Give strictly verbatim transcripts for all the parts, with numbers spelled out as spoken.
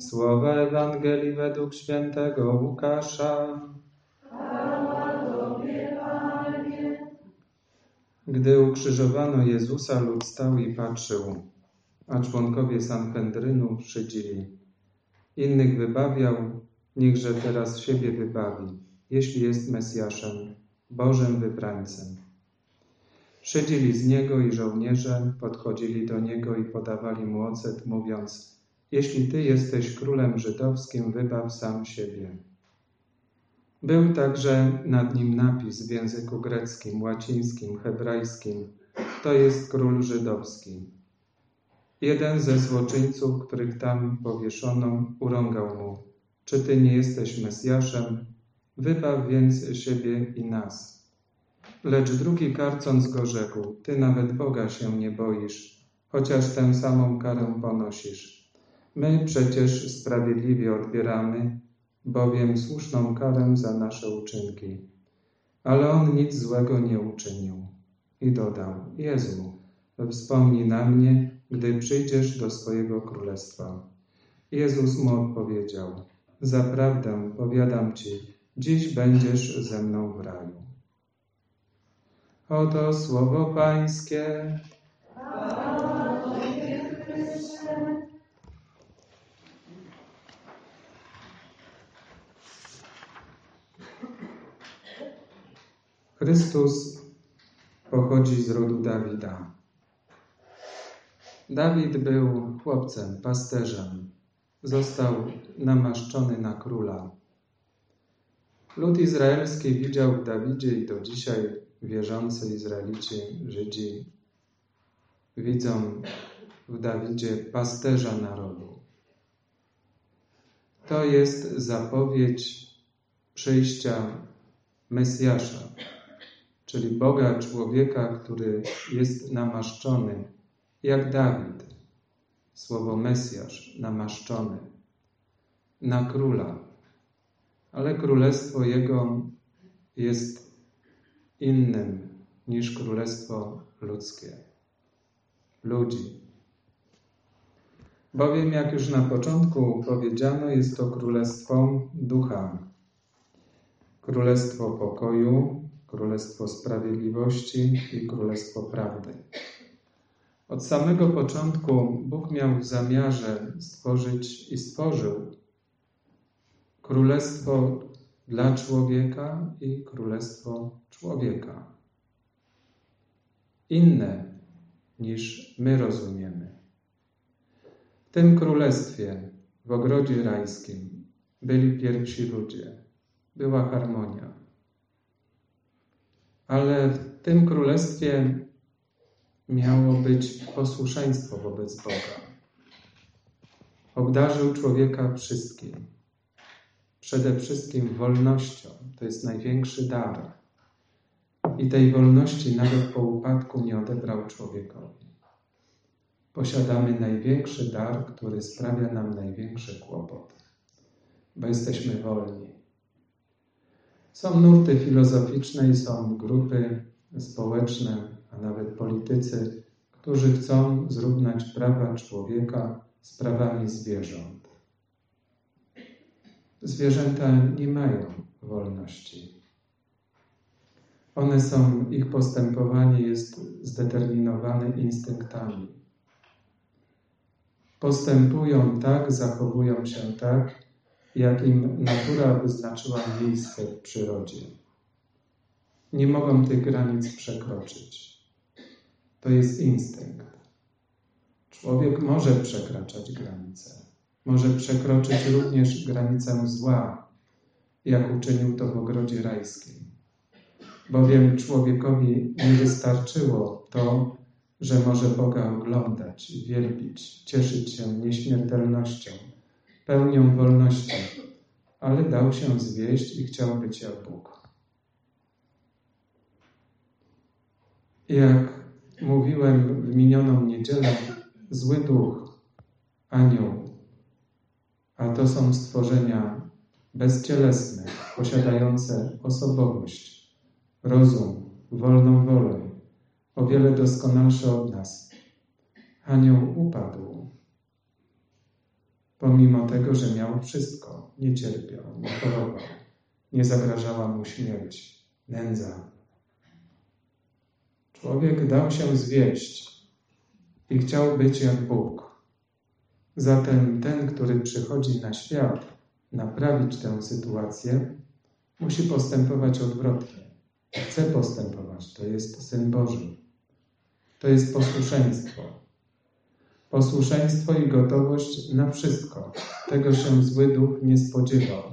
Słowa Ewangelii według świętego Łukasza. Gdy ukrzyżowano Jezusa, lud stał i patrzył, a członkowie Sanhedrynu szydzili. Innych wybawiał, niechże teraz siebie wybawi, jeśli jest Mesjaszem, Bożym wybrańcem. Szydzili z Niego i żołnierze podchodzili do Niego i podawali Mu ocet, mówiąc: jeśli Ty jesteś królem żydowskim, wybaw sam siebie. Był także nad nim napis w języku greckim, łacińskim, hebrajskim: to jest król żydowski. Jeden ze złoczyńców, których tam powieszono, urągał mu: czy Ty nie jesteś Mesjaszem? Wybaw więc siebie i nas. Lecz drugi, karcąc go, rzekł: Ty nawet Boga się nie boisz, chociaż tę samą karę ponosisz. My przecież sprawiedliwie odbieramy, bowiem słuszną karę za nasze uczynki. Ale on nic złego nie uczynił. I dodał: Jezu, wspomnij na mnie, gdy przyjdziesz do swojego królestwa. Jezus mu odpowiedział: zaprawdę powiadam Ci, dziś będziesz ze mną w raju. Oto słowo Pańskie. Chrystus pochodzi z rodu Dawida. Dawid był chłopcem, pasterzem. Został namaszczony na króla. Lud izraelski widział w Dawidzie i do dzisiaj wierzący Izraelici, Żydzi widzą w Dawidzie pasterza narodu. To jest zapowiedź przyjścia Mesjasza, czyli Boga człowieka, który jest namaszczony, jak Dawid. Słowo Mesjasz, namaszczony, na króla. Ale królestwo Jego jest innym niż królestwo ludzkie, ludzi. Bowiem, jak już na początku powiedziano, jest to królestwo ducha. Królestwo pokoju, królestwo sprawiedliwości i królestwo prawdy. Od samego początku Bóg miał w zamiarze stworzyć i stworzył królestwo dla człowieka i królestwo człowieka. Inne niż my rozumiemy. W tym królestwie, w ogrodzie rajskim, byli pierwsi ludzie. Była harmonia. Ale w tym królestwie miało być posłuszeństwo wobec Boga. Obdarzył człowieka wszystkim. Przede wszystkim wolnością. To jest największy dar. I tej wolności nawet po upadku nie odebrał człowiekowi. Posiadamy największy dar, który sprawia nam największy kłopot. Bo jesteśmy wolni. Są nurty filozoficzne i są grupy społeczne, a nawet politycy, którzy chcą zrównać prawa człowieka z prawami zwierząt. Zwierzęta nie mają wolności. One są, ich postępowanie jest zdeterminowane instynktami. Postępują tak, zachowują się tak, jak im natura wyznaczyła miejsce w przyrodzie. Nie mogą tych granic przekroczyć. To jest instynkt. Człowiek może przekraczać granice. Może przekroczyć również granicę zła, jak uczynił to w ogrodzie rajskim. Bowiem człowiekowi nie wystarczyło to, że może Boga oglądać, wielbić, cieszyć się nieśmiertelnością, pełnią wolności, ale dał się zwieść i chciał być jak Bóg. Jak mówiłem w minioną niedzielę, zły duch, anioł, a to są stworzenia bezcielesne, posiadające osobowość, rozum, wolną wolę, o wiele doskonalsze od nas. Anioł upadł. pomimo tego, że miał wszystko. Nie cierpiał, nie chorował, nie zagrażała mu śmierć, nędza. Człowiek dał się zwieść i chciał być jak Bóg. Zatem ten, który przychodzi na świat naprawić tę sytuację, musi postępować odwrotnie. Chce postępować, to jest Syn Boży. To jest posłuszeństwo. Posłuszeństwo i gotowość na wszystko. Tego się zły duch nie spodziewał.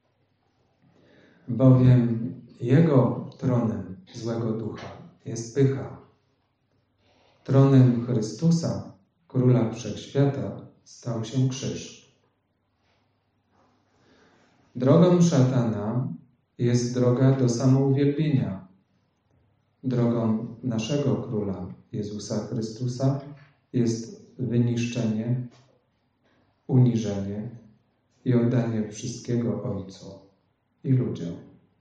Bowiem jego tronem złego ducha jest pycha. Tronem Chrystusa, Króla Wszechświata, stał się krzyż. Drogą szatana jest droga do samouwielbienia. Drogą naszego Króla, Jezusa Chrystusa, jest wyniszczenie, uniżenie i oddanie wszystkiego Ojcu i ludziom.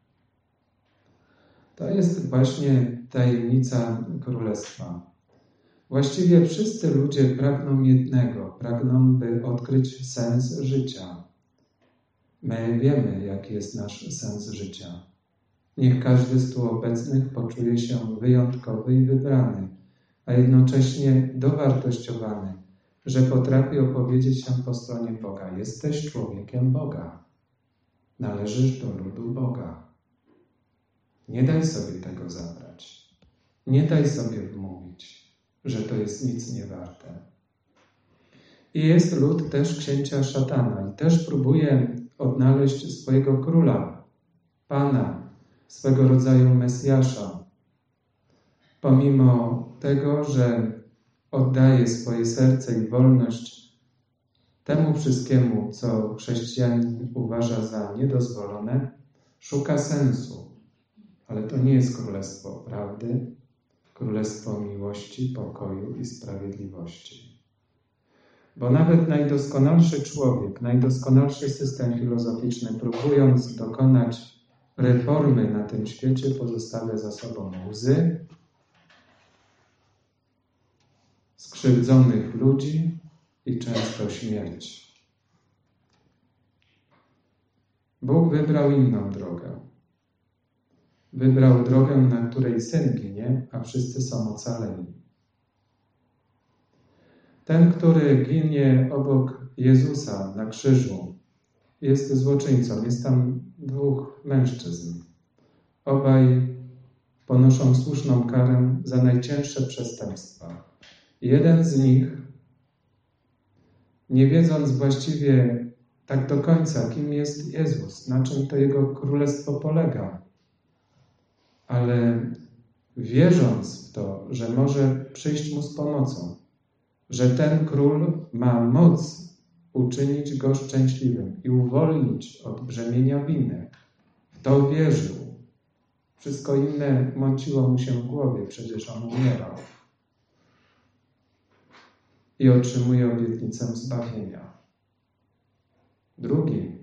To jest właśnie tajemnica Królestwa. Właściwie wszyscy ludzie pragną jednego, pragną, by odkryć sens życia. My wiemy, jaki jest nasz sens życia. Niech każdy z tu obecnych poczuje się wyjątkowy i wybrany, a jednocześnie dowartościowany, że potrafi opowiedzieć się po stronie Boga. Jesteś człowiekiem Boga. Należysz do ludu Boga. Nie daj sobie tego zabrać. Nie daj sobie wmówić, że to jest nic nie warte. I jest lud też księcia szatana i też próbuje odnaleźć swojego króla, Pana, swego rodzaju Mesjasza. Pomimo tego, że oddaje swoje serce i wolność temu wszystkiemu, co chrześcijanin uważa za niedozwolone, szuka sensu. Ale to nie jest królestwo prawdy, królestwo miłości, pokoju i sprawiedliwości. Bo nawet najdoskonalszy człowiek, najdoskonalszy system filozoficzny, próbując dokonać reformy na tym świecie, pozostawia za sobą łzy skrzywdzonych ludzi i często śmierć. Bóg wybrał inną drogę. Wybrał drogę, na której Syn ginie, a wszyscy są ocaleni. Ten, który ginie obok Jezusa na krzyżu, jest złoczyńcą. Jest tam dwóch mężczyzn. Obaj ponoszą słuszną karę za najcięższe przestępstwa. Jeden z nich, nie wiedząc właściwie tak do końca, kim jest Jezus, na czym to Jego królestwo polega, ale wierząc w to, że może przyjść mu z pomocą, że ten król ma moc uczynić go szczęśliwym i uwolnić od brzemienia winy. W to wierzył. Wszystko inne mąciło mu się w głowie, przecież on umierał. I otrzymuje obietnicę zbawienia. Drugi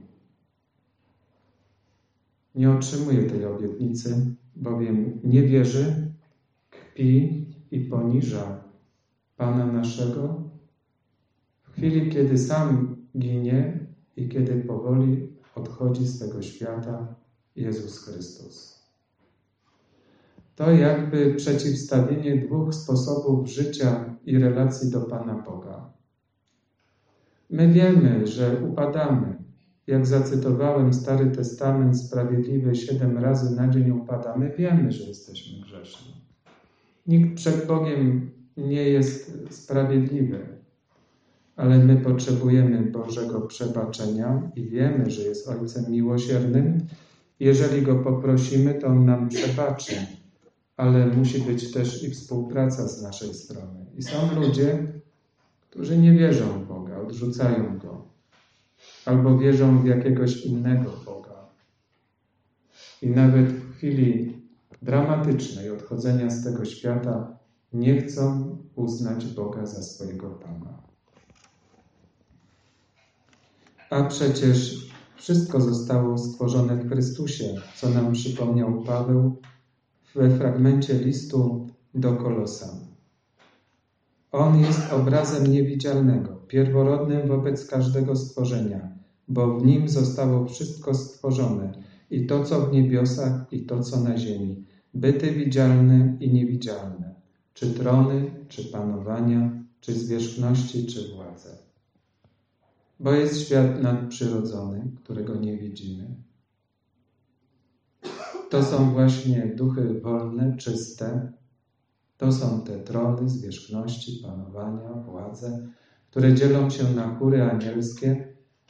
nie otrzymuje tej obietnicy, bowiem nie wierzy, kpi i poniża Pana naszego w chwili, kiedy sam ginie i kiedy powoli odchodzi z tego świata Jezus Chrystus. To jakby przeciwstawienie dwóch sposobów życia i relacji do Pana Boga. My wiemy, że upadamy. Jak zacytowałem Stary Testament, sprawiedliwy siedem razy na dzień upada. My wiemy, że jesteśmy grzeszni. Nikt przed Bogiem nie jest sprawiedliwy, ale my potrzebujemy Bożego przebaczenia i wiemy, że jest Ojcem miłosiernym. Jeżeli Go poprosimy, to On nam przebaczy, ale musi być też i współpraca z naszej strony. I są ludzie, którzy nie wierzą w Boga, odrzucają Go, albo wierzą w jakiegoś innego Boga. I nawet w chwili dramatycznej odchodzenia z tego świata nie chcą uznać Boga za swojego Pana. A przecież wszystko zostało stworzone w Chrystusie, co nam przypomniał Paweł we fragmencie listu do Kolosan. On jest obrazem niewidzialnego, pierworodnym wobec każdego stworzenia, bo w Nim zostało wszystko stworzone, i to, co w niebiosach, i to, co na ziemi, byty widzialne i niewidzialne, czy trony, czy panowania, czy zwierzchności, czy władze. Bo jest świat nadprzyrodzony, którego nie widzimy. To są właśnie duchy wolne, czyste. To są te trony, zwierzchności, panowania, władze, które dzielą się na chóry anielskie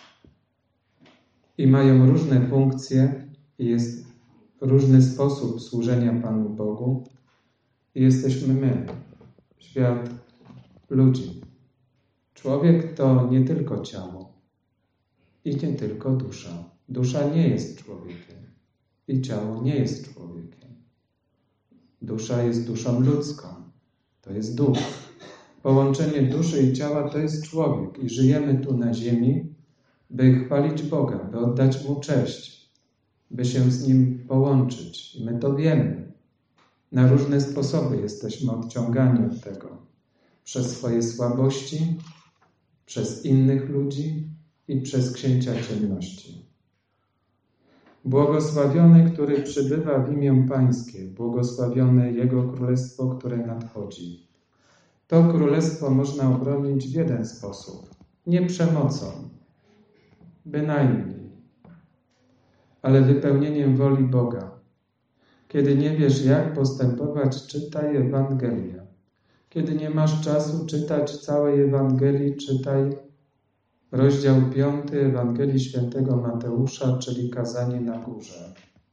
i mają różne funkcje i jest różny sposób służenia Panu Bogu. I jesteśmy my, świat ludzi. Człowiek to nie tylko ciało i nie tylko dusza. Dusza nie jest człowiekiem i ciało nie jest człowiekiem. Dusza jest duszą ludzką. To jest duch. Połączenie duszy i ciała to jest człowiek i żyjemy tu na ziemi, by chwalić Boga, by oddać Mu cześć, by się z Nim połączyć. I my to wiemy. Na różne sposoby jesteśmy odciągani od tego. Przez swoje słabości, przez innych ludzi i przez księcia ciemności. Błogosławiony, który przybywa w imię Pańskie, błogosławione Jego Królestwo, które nadchodzi. To Królestwo można obronić w jeden sposób. Nie przemocą, bynajmniej, ale wypełnieniem woli Boga. Kiedy nie wiesz, jak postępować, czytaj Ewangelię. Kiedy nie masz czasu czytać całej Ewangelii, czytaj rozdział piąty Ewangelii Świętego Mateusza, czyli kazanie na górze.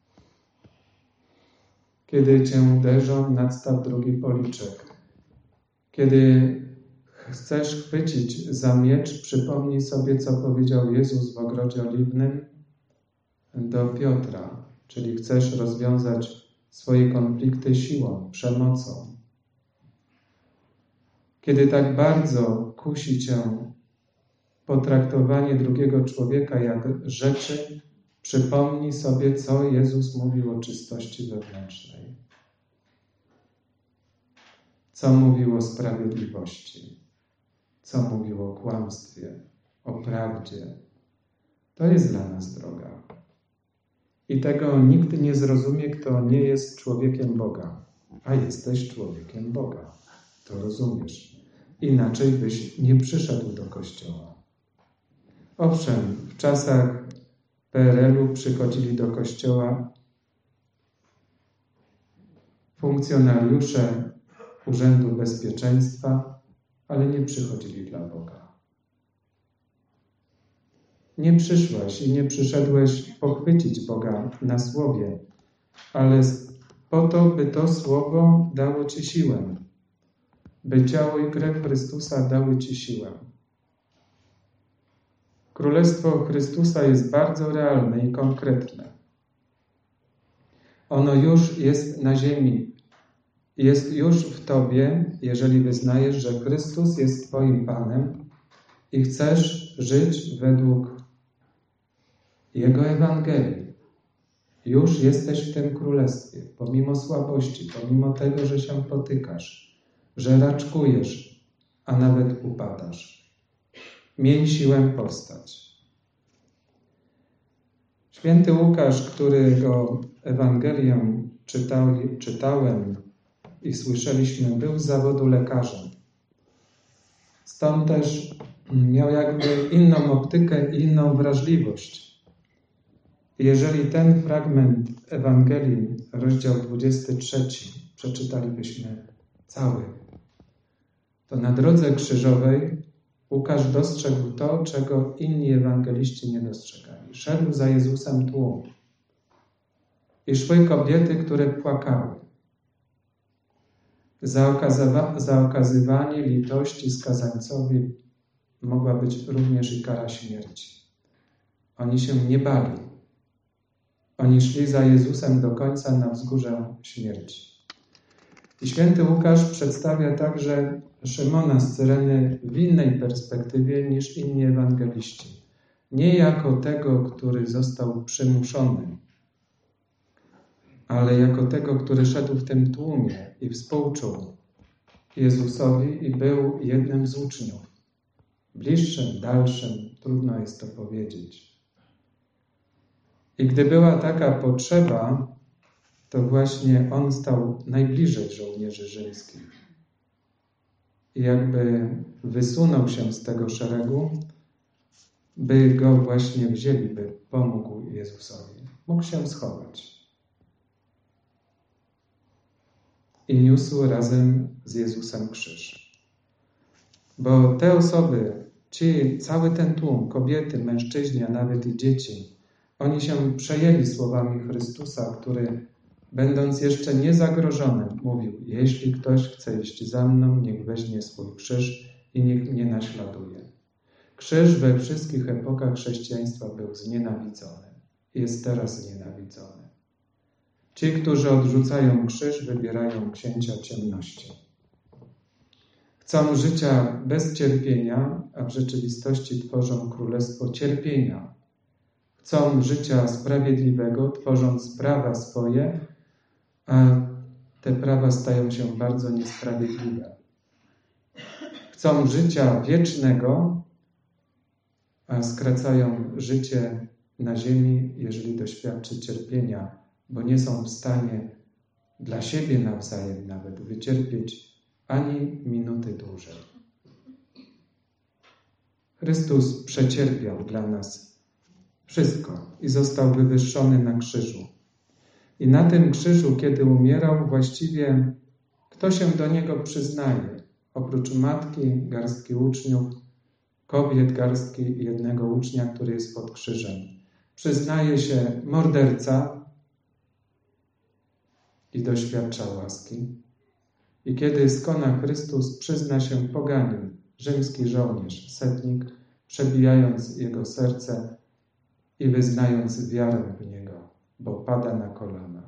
Kiedy cię uderzą, nadstaw drugi policzek. Kiedy chcesz chwycić za miecz, przypomnij sobie, co powiedział Jezus w ogrodzie oliwnym do Piotra, czyli chcesz rozwiązać swoje konflikty siłą, przemocą. Kiedy tak bardzo kusi cię potraktowanie drugiego człowieka jak rzeczy, przypomnij sobie, co Jezus mówił o czystości wewnętrznej. Co mówił o sprawiedliwości. Co mówił o kłamstwie, o prawdzie. To jest dla nas droga. I tego nikt nie zrozumie, kto nie jest człowiekiem Boga. A jesteś człowiekiem Boga. To rozumiesz. Inaczej byś nie przyszedł do Kościoła. Owszem, w czasach P R L u przychodzili do Kościoła funkcjonariusze Urzędu Bezpieczeństwa, ale nie przychodzili dla Boga. Nie przyszłaś i nie przyszedłeś pochwycić Boga na słowie, ale po to, by to słowo dało ci siłę, by ciało i krew Chrystusa dały ci siłę. Królestwo Chrystusa jest bardzo realne i konkretne. Ono już jest na ziemi. Jest już w tobie, jeżeli wyznajesz, że Chrystus jest twoim Panem i chcesz żyć według Jego Ewangelii. Już jesteś w tym królestwie, pomimo słabości, pomimo tego, że się potykasz, że raczkujesz, a nawet upadasz. Miej siłę powstać. Święty Łukasz, którego Ewangelię czytał, czytałem i słyszeliśmy, był z zawodu lekarzem. Stąd też miał jakby inną optykę i inną wrażliwość. Jeżeli ten fragment Ewangelii, rozdział dwudziesty trzeci, przeczytalibyśmy cały, to na drodze krzyżowej Łukasz dostrzegł to, czego inni ewangeliści nie dostrzegali. Szedł za Jezusem tłum i szły kobiety, które płakały. Za, okazywa, za okazywanie litości skazańcowi mogła być również i kara śmierci. Oni się nie bali. Oni szli za Jezusem do końca na wzgórze śmierci. I święty Łukasz przedstawia także Szymona z Cyreny w innej perspektywie niż inni ewangeliści. Nie jako tego, który został przymuszony, ale jako tego, który szedł w tym tłumie i współczuł Jezusowi i był jednym z uczniów. Bliższym, dalszym, trudno jest to powiedzieć. I gdy była taka potrzeba, to właśnie on stał najbliżej żołnierzy rzymskich. I jakby wysunął się z tego szeregu, by go właśnie wzięli, by pomógł Jezusowi. Mógł się schować. I niósł razem z Jezusem krzyż. Bo te osoby, ci, cały ten tłum, kobiety, mężczyźni, a nawet i dzieci, oni się przejęli słowami Chrystusa, który, będąc jeszcze niezagrożonym, mówił: jeśli ktoś chce iść za mną, niech weźmie swój krzyż i niech mnie naśladuje. Krzyż we wszystkich epokach chrześcijaństwa był znienawidzony. Jest teraz znienawidzony. Ci, którzy odrzucają krzyż, wybierają księcia ciemności. Chcą życia bez cierpienia, a w rzeczywistości tworzą królestwo cierpienia. Chcą życia sprawiedliwego, tworząc prawa swoje, a te prawa stają się bardzo niesprawiedliwe. Chcą życia wiecznego, a skracają życie na ziemi, jeżeli doświadczy cierpienia, bo nie są w stanie dla siebie nawzajem nawet wycierpieć ani minuty dłużej. Chrystus przecierpiał dla nas wszystko i został wywyższony na krzyżu. I na tym krzyżu, kiedy umierał, właściwie kto się do Niego przyznaje? Oprócz matki, garstki uczniów, kobiet, garstki jednego ucznia, który jest pod krzyżem. Przyznaje się morderca i doświadcza łaski. I kiedy skona Chrystus, przyzna się poganin, rzymski żołnierz, setnik, przebijając jego serce i wyznając wiarę w Niego, bo pada na kolana.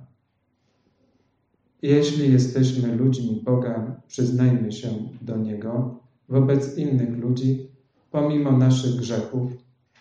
Jeśli jesteśmy ludźmi Boga, przyznajmy się do Niego wobec innych ludzi, pomimo naszych grzechów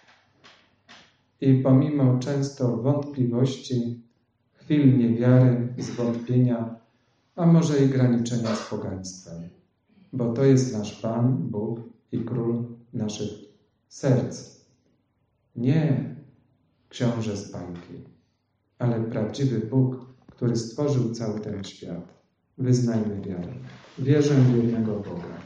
i pomimo często wątpliwości, chwil niewiary, zwątpienia, a może i graniczenia z pogaństwem. Bo to jest nasz Pan, Bóg i Król naszych serc. Nie książę z bajki, ale prawdziwy Bóg, który stworzył cały ten świat. Wyznajmy wiarę. Wierzę w jednego Boga.